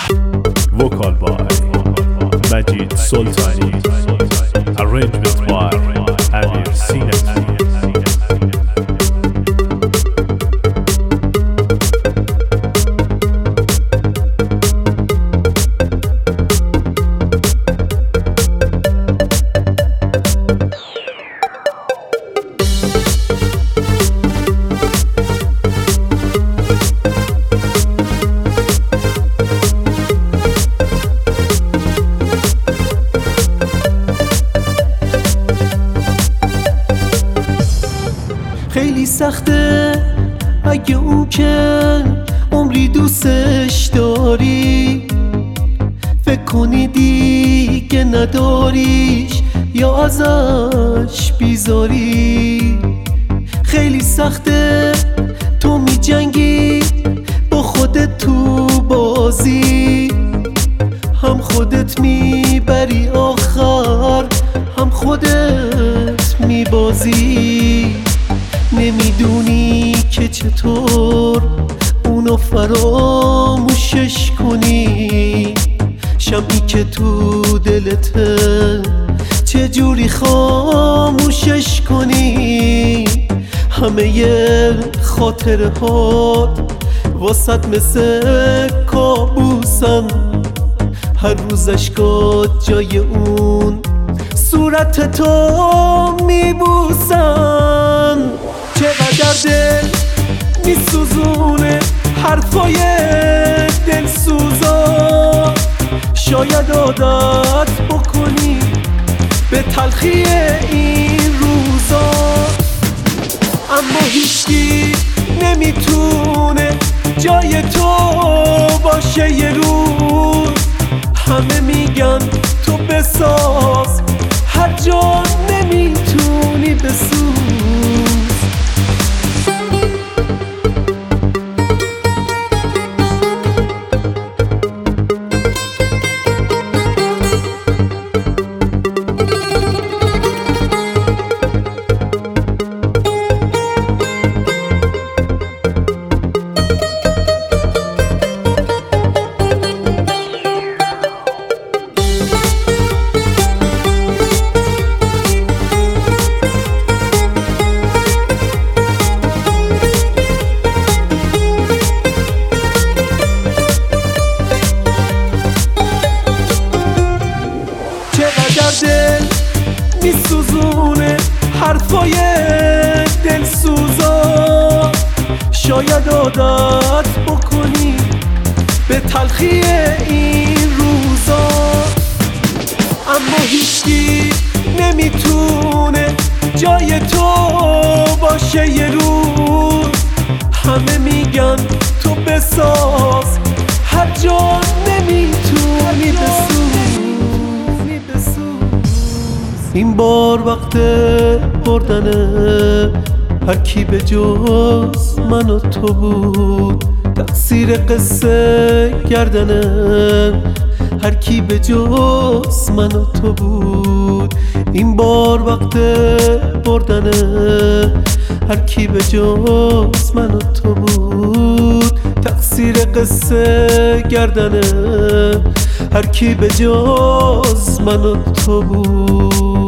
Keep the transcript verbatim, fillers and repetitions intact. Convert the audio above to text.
Vocal by Majid Sultani, arrangement by Amir Sinati. خیلی سخته اگه اون که عمری دوستش داری فکر کنی دیگه نداریش یا ازش بیزاری. خیلی سخته تو می جنگی با خودت تو بازی، هم خودت میبری آخر هم خودت میبازی. نمیدونی که چطور اونو فراموشش کنی، شمعی که تو دلته چجوری خاموشش کنی. همه خاطره هات واسط مثل کابوسن، هر روز اشکات جای اون صورت تو میبوسن. چقدر دل میسوزونه حرفای دلسوزا، شاید عادت بکنی به تلخی این روزا، اما هیچکی نمیتونه جای تو باشه یه روز. همه میگن تو بساز، هر جا نمیتونی بسوز. دل میسوزونه حرفای دلسوزا، شاید عادت بکنی به تلخی این روزا، اما هیچکی نمیتونه جای تو باشه یه روز. همه میگن تو بساز، هر جا نمیتونی بسوز. این بار وقت بردنه، هر کی به جز من و تو بود تقصیر قصه گردنه، هر کی به جز من و تو بود. این بار وقت بردنه، هر کی به جز من و تو بود تقصیر قصه گردنه، هر کی به جز من و تو بود.